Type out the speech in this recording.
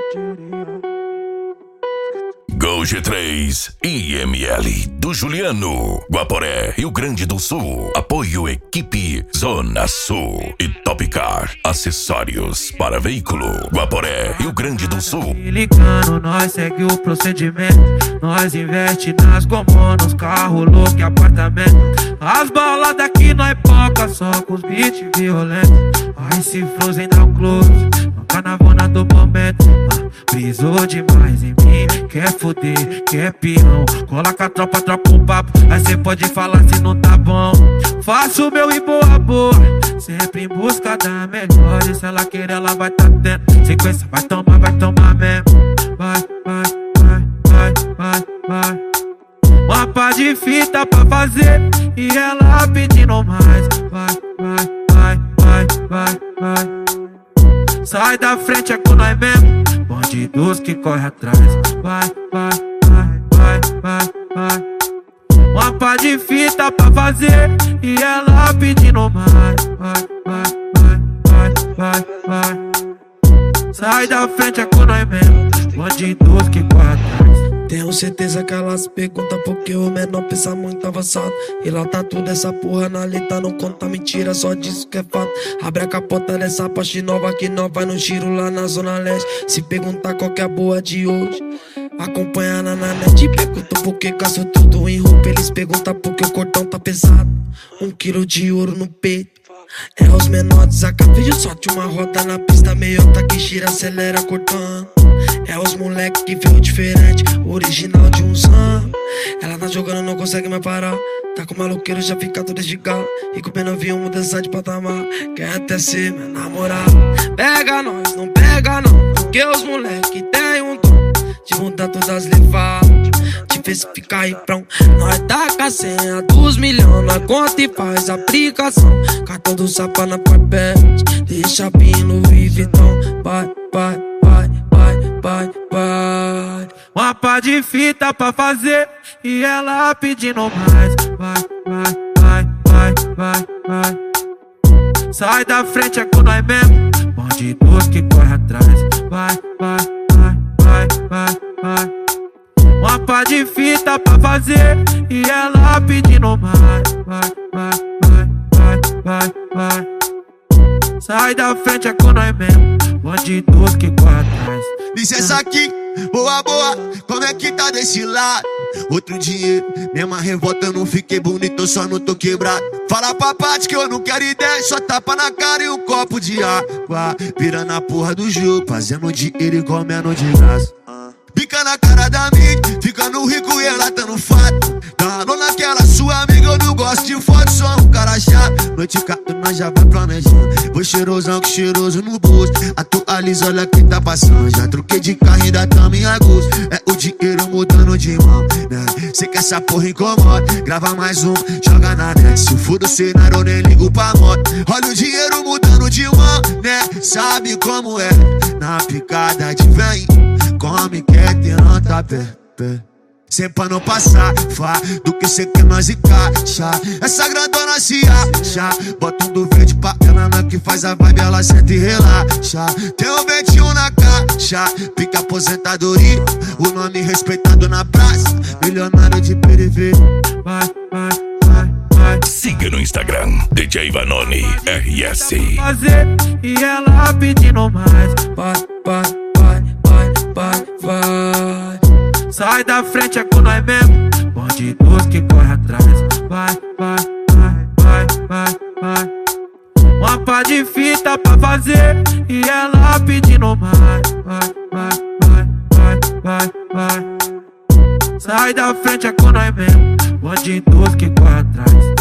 Gol G3 IML do Juliano, Guaporé, Rio Grande do Sul. Apoio Equipe Zona Sul e Topcar, acessórios para veículo, Guaporé, Rio Grande do Sul. Ligando, nós segue o procedimento. Nós investe nas gomos, nos carros loucos e apartamento. As balas daqui nós poca, só com os beats violentos. Aí se Frozen dá um close, no carnavona do momento. Brisou demais em mim, quer foder, quer peão. Cola com a tropa, troca um papo, aí cê pode falar se não tá bom. Faço o meu e boa boa, sempre em busca da melhor. E se ela querer, ela vai tá tendo. Sequência vai tomar mesmo. Vai, vai, vai, vai, vai, vai. Uma pá de fita pra fazer e ela pedindo mais. Vai, vai, vai, vai, vai, vai. Sai da frente, é com nós mesmo. Bandidos que corre atrás. Vai, vai, vai, vai, vai, vai. Uma pá de fita pra fazer e ela pedindo mais. Vai, vai, vai, vai, vai, vai. Sai da frente, é com nós mesmo. Bandidos que corre atrás. Tenho certeza que elas perguntam porque o menor pensa muito avançado. E lá tá tudo essa porra na letra, não conta mentira, só diz que é fato. Abre a capota dessa Porsche nova que nós vai no giro lá na Zona Leste. Se perguntar qual que é a boa de hoje, acompanha na net. Perguntam por que gastou tudo em roupa, eles perguntam porque o cordão tá pesado. 1 quilo de ouro no peito. É os menores, a vejo só de uma roda na pista, meiota que gira, acelera, cortando. É os moleque que veio diferente, original de uns anos. Ela tá jogando, não consegue mais parar. Tá com maloqueiro, já fica todo de gala. E com o novinho mudança de patamar. Quer até ser minha namorada. Pega nós, não pega não, porque os moleque tem um dom de mudar todas as levadas, de ver se fica aí pronto. Nós taca a senha dos milhões, nós conta e faz aplicação. Cartão do Sapa na papete, deixa pino Louis Vuitton. Vai, vai, vai, vai, vai, vai. Uma pá de fita pra fazer e ela pedindo mais. Vai, vai, vai, vai, vai, vai. Sai da frente, é com nós mesmo. Bandidos que corre atrás. Vai, vai, vai, vai, vai, vai. Uma pá de fita pra fazer e ela pedindo mais. Vai, vai, vai, vai, vai, vai. Sai da frente, é com nós mesmo. Bandidos que corre atrás. Licença aqui, boa, boa, como é que tá desse lado? Outro dinheiro, mesma revolta, eu não fiquei bonito, eu só não tô quebrado. Fala pra parte que eu não quero ideia, só tapa na cara e um copo de água. Vira na porra do jogo, fazendo dinheiro e comendo de graça. Pica na cara da mídia, ficando rico e ela tá no fato. Dando naquela sua amiga, eu não gosto de foto, sou um cara chato. Noite cato, nós já vai planejando. Vou cheirosão, que cheiroso no bolso. Atualiza, olha quem tá passando. Já troquei de carro, ainda tamo em agosto. É o dinheiro mudando de mão, né? Cê que essa porra incomoda, grava mais um, joga na net. Se for do cenário, eu nem ligo pra moto. Olha o dinheiro mudando de mão, né? Sabe como é, na picada de vem. Come, quer ter nota, pé. Sempre pra não passar, fá, do que cê quer nós encaixa. Essa grandona se acha, bota um do verde pra ela, na que faz a vibe, ela senta e relaxa. Tem um 21 na caixa, pica aposentadoria, o nome respeitado na praça, milionário de periferia. Vai, vai, vai, vai. Siga no Instagram, DJ Vanoni RS. Fazer e ela pedindo mais. Vai, vai, vai, vai, vai, vai. Sai da frente, é com nós mesmo. Bandidos que corre atrás. Vai, vai, vai, vai, vai, vai. Uma pá de fita pra fazer e ela pedindo mais. Vai, vai, vai, vai, vai, vai. Sai da frente, é com nós mesmo. Bandidos que corre atrás.